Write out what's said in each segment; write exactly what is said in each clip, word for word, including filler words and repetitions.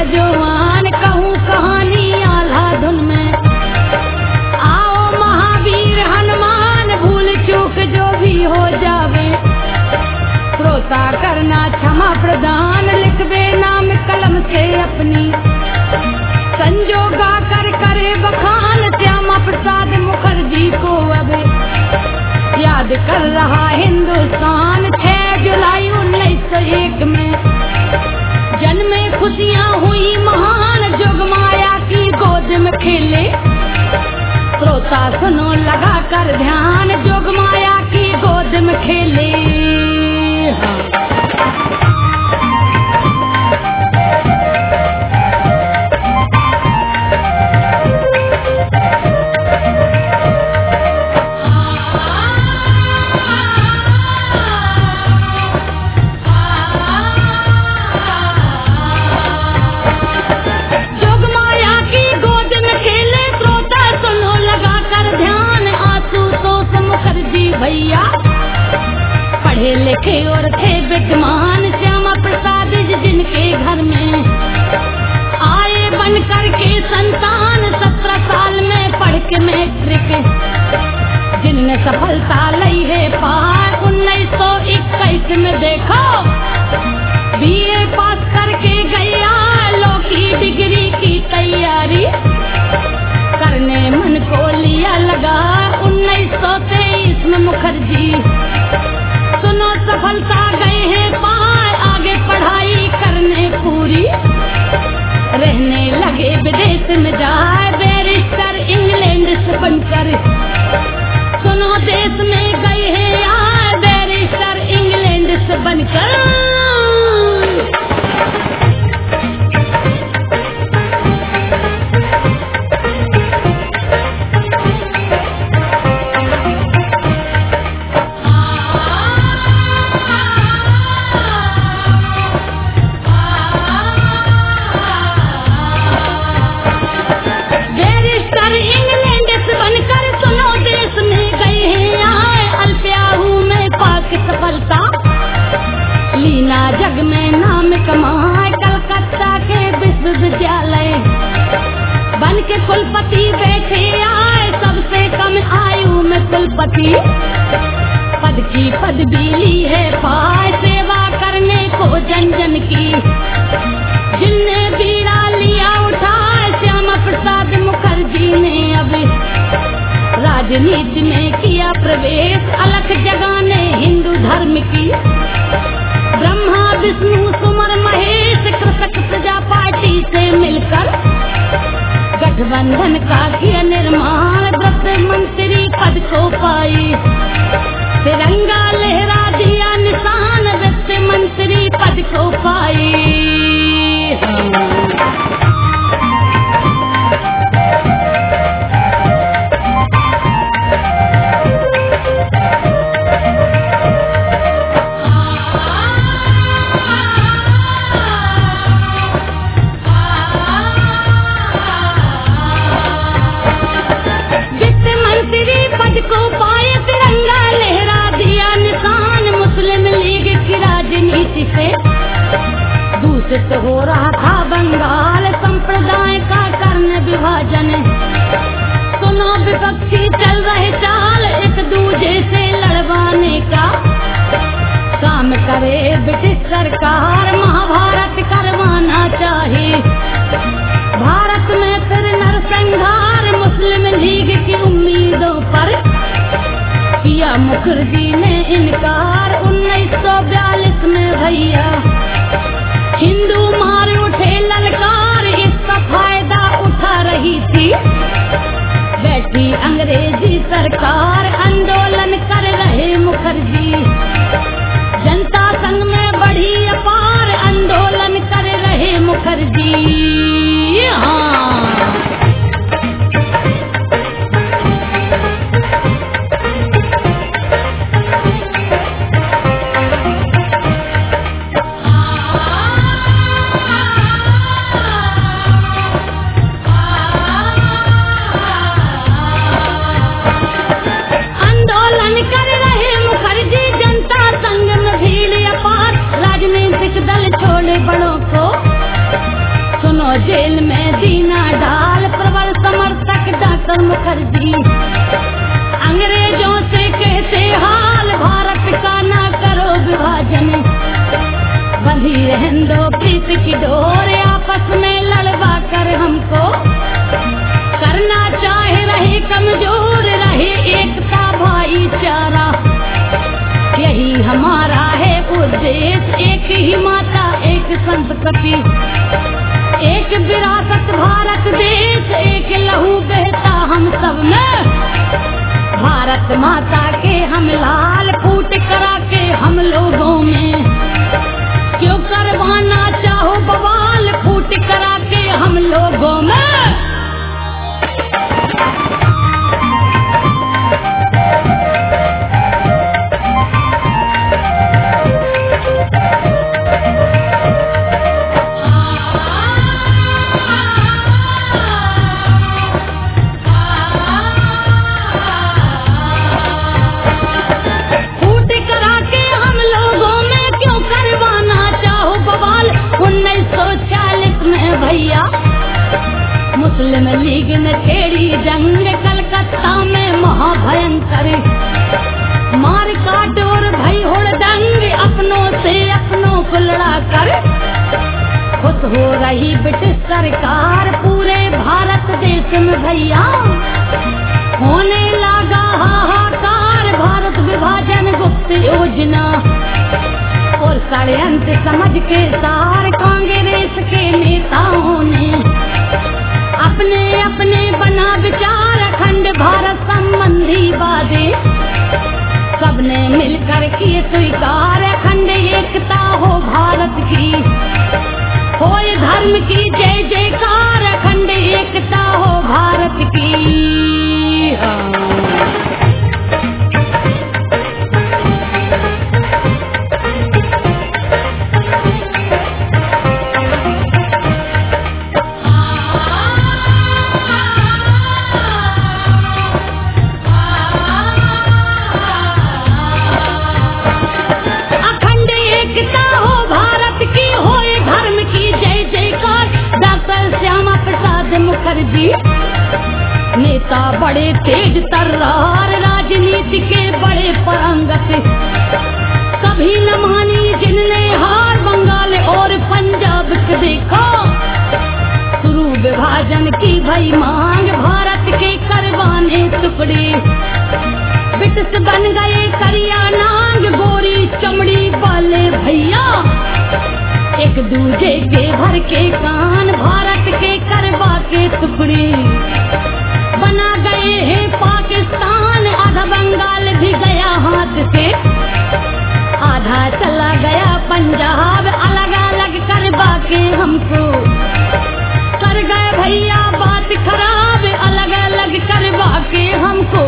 जवान कहूँ कहानी आल्हा धुन में। आओ महावीर हनुमान भूल चूक जो भी हो जावे, श्रोता करना क्षमा प्रदान लिखवे नाम कलम से अपनी। संजोगा कर करे बखान श्यामा प्रसाद मुखर्जी को अब याद कर रहा हिंदुस्तान। छह जुलाई उन्नीस सौ एक में जन्मे खुशियाँ हुई महान, जोगमाया की गोद में खेले। श्रोता सुनो लगा कर ध्यान, जोगमाया की गोद में खेले। भैया पढ़े लिखे और थे विद्वान, श्यामा प्रसाद जी जिनके घर में आए बन कर के संतान। सत्रह साल में पढ़ के मैट्रिक जिनने सफलता ली है पार। उन्नीस सौ इक्कीस में देखो बीए पास करके गया, लॉ की डिग्री की तैयारी करने मन को लिया लगा। उन्नीस सौ तेईस में मुखर्जी सुनो सफलता गए हैं पार, आगे पढ़ाई करने पूरी रहने लगे विदेश में जाए। बैरिस्टर इंग्लैंड से बनकर सुनो देश में गए हैं यार, बैरिस्टर इंग्लैंड से बनकर। जग में नाम कमाए, कलकत्ता के विश्वविद्यालय बन के कुलपति बैठे आए। सबसे कम आयु में कुलपति पद की पदवी ली है पाए। सेवा करने को जन जन की जिनने बीड़ा लिया उठाए। श्यामा प्रसाद मुखर्जी ने अब राजनीति में किया प्रवेश, अलख जगाने हिंदू धर्म की। ब्रह्मा विष्णु सुमर महेश कृषक प्रजा पार्टी से मिलकर गठबंधन का किया निर्माण। वित्त मंत्री पद को पाई, तिरंगा लहरा दिया निशान। वित्त मंत्री पद को पाई। दूषित हो रहा था बंगाल संप्रदाय का करने विभाजन। सुनो विपक्षी चल रहे चाल एक दूजे से लड़वाने का। काम करे ब्रिटिश सरकार, महाभारत करवाना चाहिए। भारत में फिर नरसंहार, मुस्लिम लीग की उम्मीदों पर किया मुखर्जी ने इनकार। उन्नीस सौ बयालीस में भैया हिंदू मार उठे ललकार, इसका फायदा उठा रही थी बैठी अंग्रेजी सरकार। आंदोलन कर रहे मुखर्जी, जनता संघ में बढ़ी अपार। आंदोलन कर रहे मुखर्जी। हाँ मुखर्जी। अंग्रेजों से कहते हाल भारत का ना करो विभाजन, बंधी रहने दो प्रीत की डोर, आपस में लड़वा कर हमको करना चाहे रहे कमजोर, रहे एकता भाईचारा, यही हमारा है उद्देश्य। एक ही माता एक संस्कृति, एक विरासत भारत देश, एक लहू बहता हम सब में, भारत माता के हम लाल फूट करा के हम लोगों में, क्यों करवाना चाहो बवाल फूट करा के हम लोगों में। मुस्लिम लीग ने छेड़ी जंग कलकत्ता में महाभयंकर, मार काट और भई हुड़दंग, अपनों से अपनों को लड़ा कर खुश हो रही ब्रिटिश सरकार, पूरे भारत देश में भैया होने लगा हाहाकार। भारत विभाजन गुप्त योजना और षड्यंत्र समझ के सार कांग्रेस के नेताओं ने अपने अपने बना विचार, अखंड भारत संबंधी वादे सबने मिलकर किए स्वीकार, अखंड एकता हो भारत की, होए धर्म की जय जयकार, अखंड एकता हो भारत की। हाँ। मुखर्जी नेता बड़े तेज तर्रार, राजनीति के बड़े परंगत, कभी न मानी जिनने हार, बंगाल और पंजाब के देखो शुरू विभाजन की भई मांग, भारत के करवाने टुकड़े ब्रिटिश बन गए करिया नांग, गोरी चमड़ी वाले भैया एक दूजे के भर के कान, भारत के करवा के टुकड़े बना गए हैं पाकिस्तान, आधा बंगाल भी गया हाथ से, आधा चला गया पंजाब, अलग अलग करवा के हमको कर गए भैया बात खराब, अलग अलग करवा के हमको।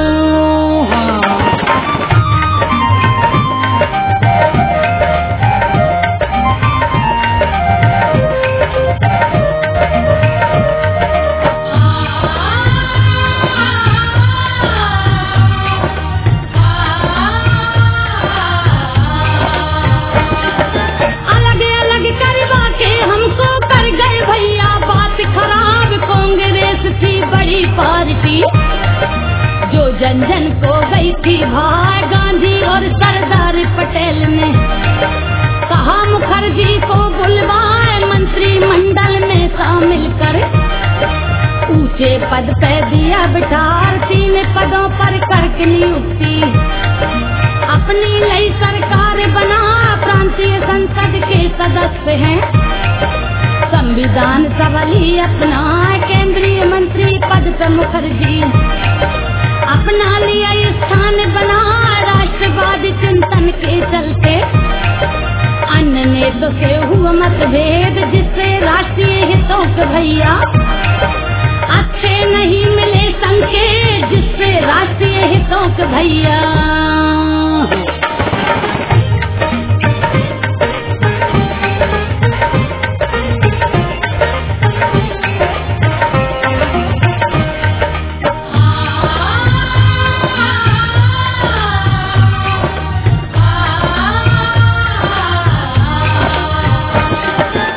जो जन जन को गई थी भाई, गांधी और सरदार पटेल ने कहा मुखर्जी को बुलवाए, मंत्रिमंडल में शामिल कर ऊंचे पद पे दिया बिठार, तीन पदों पर करके नियुक्ति, अपनी नई सरकार बना, प्रांतीय संसद के सदस्य हैं, संविधान सबली अपना, केंद्रीय मंत्री पद पर मुखर्जी अपना लिया स्थान बना, राष्ट्रवादी चिंतन के चलते अन्य नेताओं से हुआ मतभेद, जिससे राष्ट्रीय हितों के भैया अच्छे नहीं मिले संकेत, जिससे राष्ट्रीय हितों के भैया।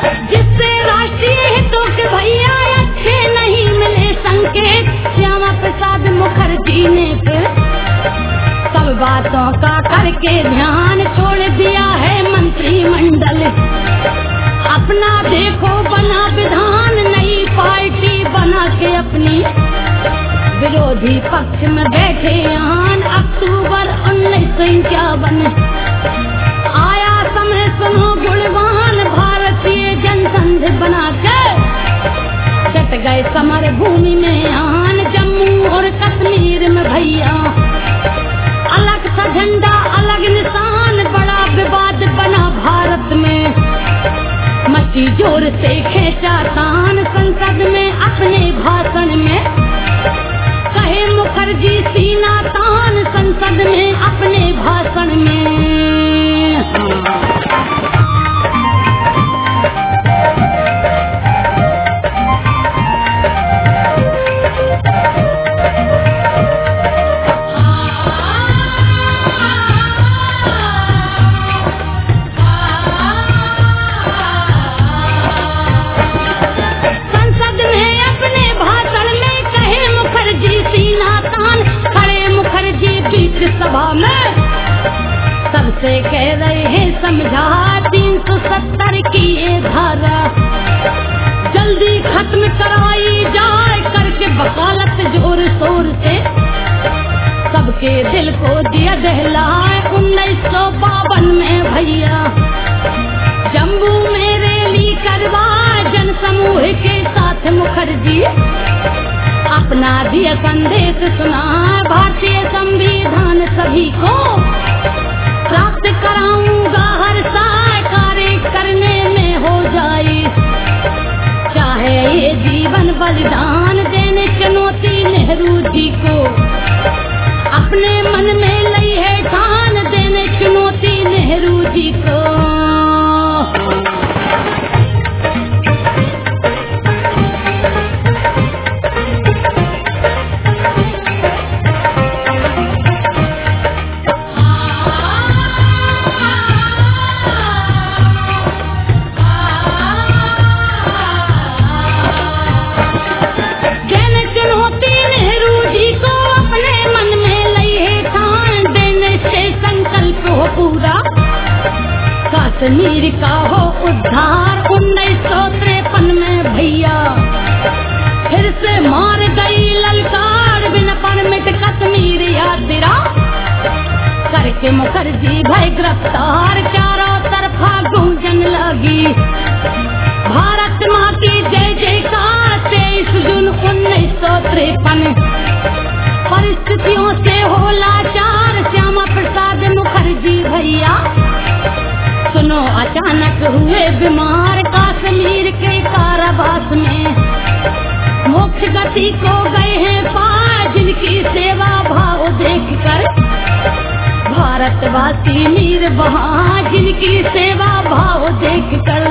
श्यामा के ध्यान छोड़ दिया है मंत्रिमंडल। अपना देखो बना विधान, नई पार्टी बना के अपनी विरोधी पक्ष में बैठे आन। अक्टूबर उन्नीस सौ इक्यावन आया समय सुनो गुणवान, भारतीय जनसंघ बना के डट गए समर भूमि में आन। जम्मू और कश्मीर में भैया अलग सा झंडा अलग निशान, बड़ा विवाद बना भारत में, मची जोर से खेचा तान। संसद में अपने भाषण में कहे मुखर्जी सीना तान, संसद में अपने भाषण में। सभा में सबसे कह रहे हैं समझा, तीन सौ सत्तर की ये धारा जल्दी खत्म कराई जाए, करके वकालत जोर शोर से सबके दिल को दिया दहलाए। उन्नीस सौ बावन में भैया जम्मू में रैली करवाए, जन समूह के साथ मुखर्जी अपना दिया संदेश सुना। भारतीय संविधान सभी को प्राप्त कराऊंगा, हर साल कार्य करने में हो जाए, चाहे ये जीवन बलिदान देने चुनौती नेहरू जी को। अपने मन में ली है ठान, देने चुनौती नेहरू जी को। कश्मीर का हो उद्धार। उन्नीस सौ तिरपन में भैया फिर से मार गई ललकार, बिना परमिट कश्मीर यात्रा करके मुखर्जी भय गिरफ्तार। चारों तरफा गूंजन लगी भारत माँ की जय जयकार। तेईस जून उन्नीस सौ तिरपन परिस्थितियों से हो लाचार, श्यामा प्रसाद मुखर्जी भैया सुनो अचानक हुए बीमार। कश्मीर के कारावास में मोक्ष गति को गए हैं पार, जिनकी सेवा भाव देखकर भारतवासी मीर बहार, जिनकी सेवा भाव देखकर।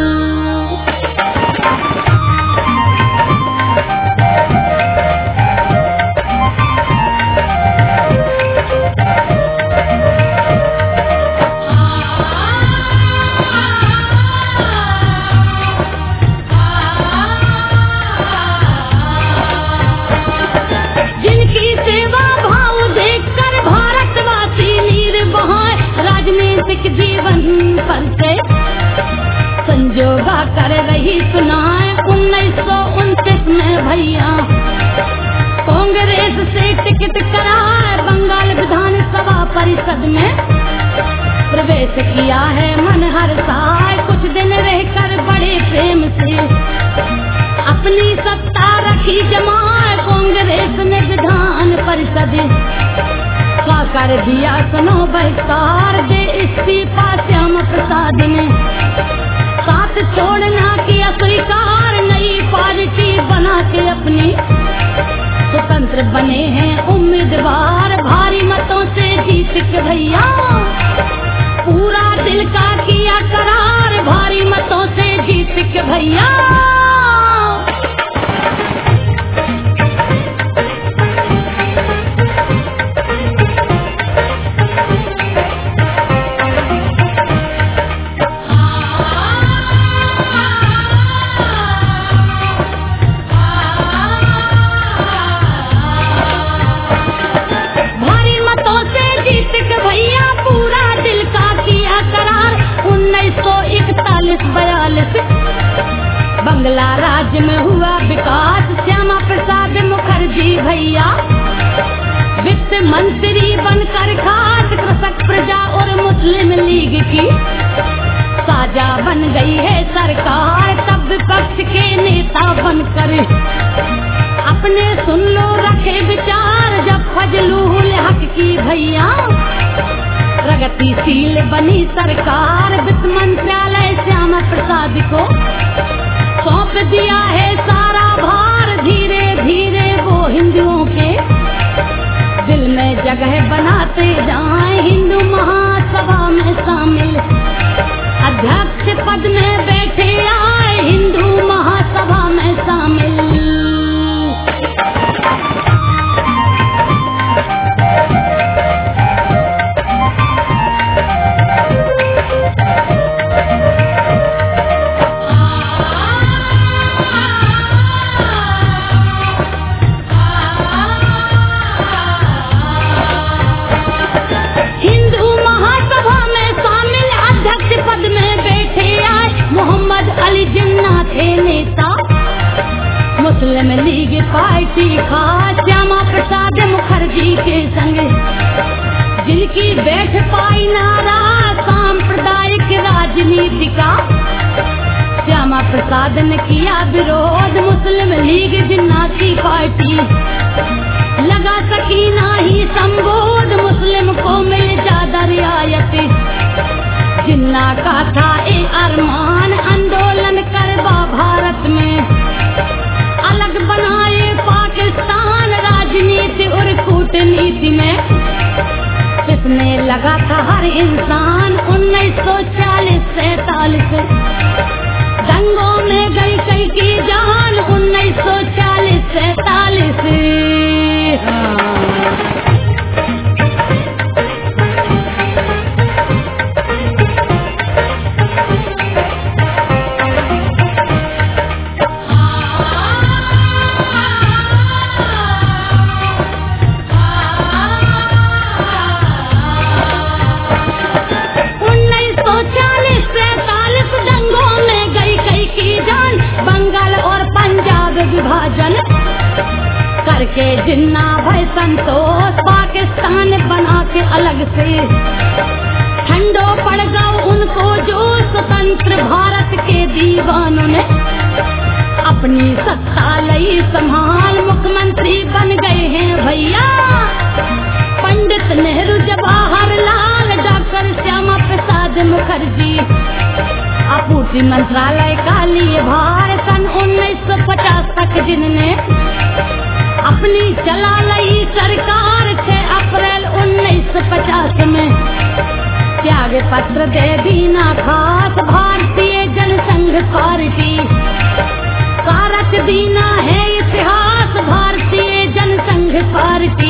जीवन पर से संजोगा कर रही सुनाए। उन्नीस सौ उनतीस में भैया कांग्रेस से टिकट कराए, बंगाल विधानसभा परिषद में प्रवेश किया है मन हर साल। कुछ दिन रहकर बड़े प्रेम से अपनी सत्ता रखी जमाए, कांग्रेस ने विधान परिषद कर दिया सुनो बहिष्कार। दे इस्तीफा श्यामा प्रसाद ने साथ छोड़ना किया स्वीकार, नई पार्टी बना के अपनी स्वतंत्र बने हैं उम्मीदवार। भारी मतों से जीत के भैया पूरा दिल का किया करार, भारी मतों से जीत के भैया। पूरा मुस्लिम लीग की साजा बन गई है सरकार, तब विपक्ष के नेता बनकर अपने सुन लो रखे विचार। जब फजलुल हक की भैया प्रगतिशील बनी सरकार, वित्त मंत्रालय श्यामा प्रसाद को सौंप दिया है सारा भार। धीरे धीरे वो हिंदुओं के दिल में जगह बनाते जाएं, हिंदू महासभा में शामिल अध्यक्ष पद में बैठे आए, हिंदू महासभा में शामिल। मुस्लिम लीग पार्टी खास श्यामा प्रसाद मुखर्जी के संग जिनकी बैठ पाई नारा सांप्रदायिक राजनीति का, श्यामा प्रसाद ने किया विरोध मुस्लिम लीग जिन्ना की पार्टी। लगा सकी नाही संबोध, मुस्लिम को मिल ज्यादा रियायत। जिन्ना का था ए अरमान आंदोलन करवा भारत में, अलग बनाए पाकिस्तान राजनीति और कूटनीति में। किसने लगा था हर इंसान उन्नीस सौ चालीस सैतालीस दंगों में गई कई की जान उन्नीस सौ चालीस सैतालीस। विभाजन करके जिन्ना भय संतोष पाकिस्तान बना के अलग से, ठंडो पड़ गया उनको जो स्वतंत्र भारत के दीवानों ने अपनी सत्ता लई संभाल, मुख्यमंत्री बन गए हैं भैया पंडित नेहरू जवाहरलाल डॉक्टर श्यामा प्रसाद मुखर्जी। आपूर्ति मंत्रालय का लिए भार सन उन्नीस सौ पचास तक जिनने अपनी चला ली सरकार, छह अप्रैल उन्नीस सौ पचास में त्याग पत्र दे दीना खास भारतीय जनसंघ पार्टी का रच दीना है इतिहास भारतीय जनसंघ पार्टी।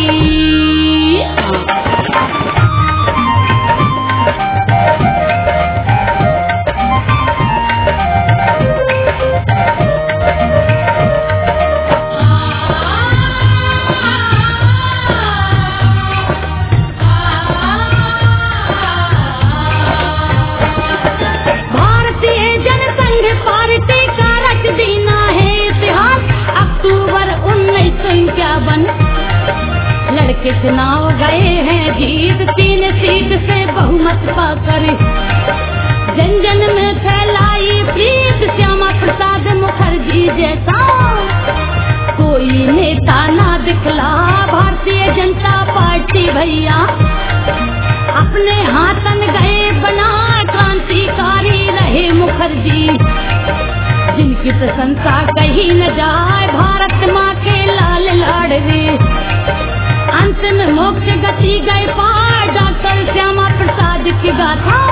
लड़के चुनाव गए हैं जीत, तीन सीट से बहुमत पाकर जन जन में फैलाई प्रीत। श्यामा प्रसाद मुखर्जी जैसा कोई नेता ना दिखला भारतीय जनता पार्टी भैया, अपने हाथन गए बना क्रांतिकारी रहे मुखर्जी। जिनकी प्रशंसा कहीं न जाए भारत माँ के लाल लाडले, अंत में मोक्ष गति गए पार डॉक्टर श्यामा प्रसाद की गाथा